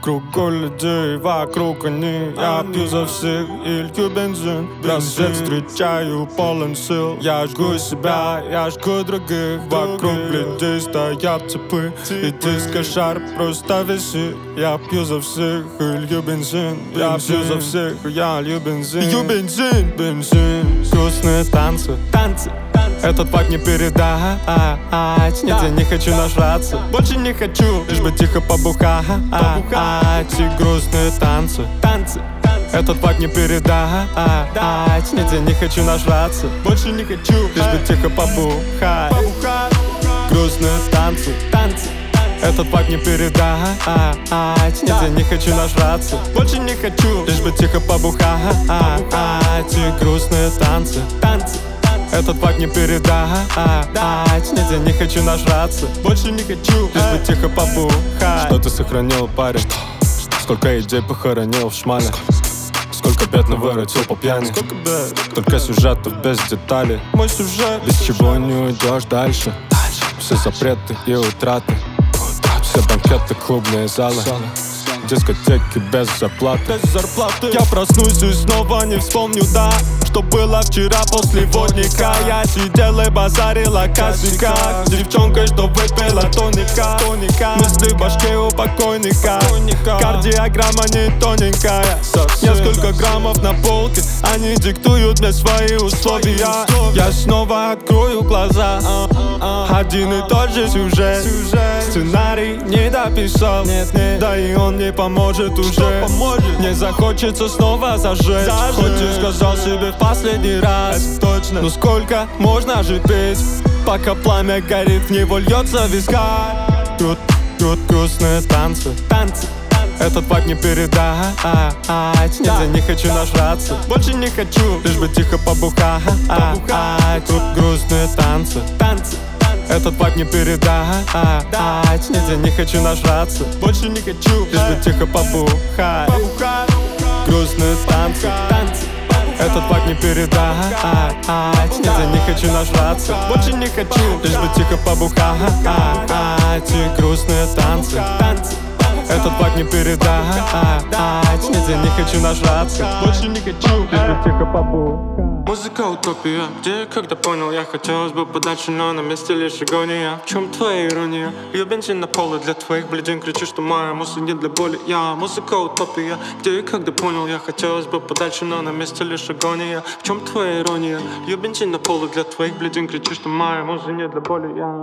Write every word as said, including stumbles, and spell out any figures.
кругу людей, вокруг они. Я пью за всех и лью бензин. Рассвет встречаю полон сил. Я жгу себя, я жгу других. Вокруг людей стоят цепы, и диско-шар просто висит. Я пью за всех и лью бензин. Я пью за всех, я лью бензин. Лью бензин, бензин. Грустные танцы, танцы. Этот факт не передать. Нет, я не хочу нажраться, больше не хочу, лишь бы тихо побухать. И грустные танцы, танцы. Этот факт не передать. Нет, я не хочу нажраться, больше не хочу, лишь бы тихо побухать. Грустные танцы, танцы. Этот факт не передать. Нет, я не хочу нажраться, больше не хочу, лишь бы тихо побухать. И грустные танцы, танцы. Этот факт не передать. Нет, я не хочу нажраться, больше не хочу, лишь бы тихо побухать. Что ты сохранил, парень? Сколько идей похоронил в шмале? Сколько бед наворотил по пьяни? Сколько бед? Только сюжетов без деталей. Мой сюжет, без чего не уйдешь дальше. Все запреты и утраты. Все банкеты, клубные залы, дискотеки без зарплаты. Без зарплаты. Я проснусь и снова не вспомню, да, что было вчера после водника. Я сидел и базарил о косяках с девчонкой, что выпила тоника. Мысли в башке у покойника. Кардиограмма не тоненькая. Несколько граммов на полке, они диктуют мне свои условия. Я снова открою глаза. Один и тот же сюжет. Сценарий не дописал, да и он не поможет уже. Мне захочется снова зажечь, хоть и сказал себе в последний раз. Точно. Но сколько можно же петь, пока пламя горит, в него льется вискарь. Тут, тут грустные танцы, танцы. Этот факт не передать. Нет, я не хочу нажраться, больше не хочу, лишь бы тихо побухать. Тут грустные танцы, танцы. Этот факт не передать. Нет, я не хочу нажраться, больше не хочу, лишь бы тихо побухать. Грустные танцы, танцы. Этот факт не передать. Нет, я не хочу нажраться, больше не хочу, лишь бы тихо побухать. И грустные танцы, танцы. Этот факт не передать. Нет, я не хочу нажраться, больше не хочу, лишь бы тихо побухать. Музыка утопия, где и когда понял я, хотелось бы подальше, но на месте лишь агония. В чем твоя ирония? Ее бензин на поле для твоих бледин, кричу, что моя музыка не для боли. Я музыка утопия, где и когда понял я, хотелось бы подальше, но на месте лишь агония. В чем твоя ирония? Ее бензин на поле для твоих бледин, кричу, что моя музыка не для боли. Я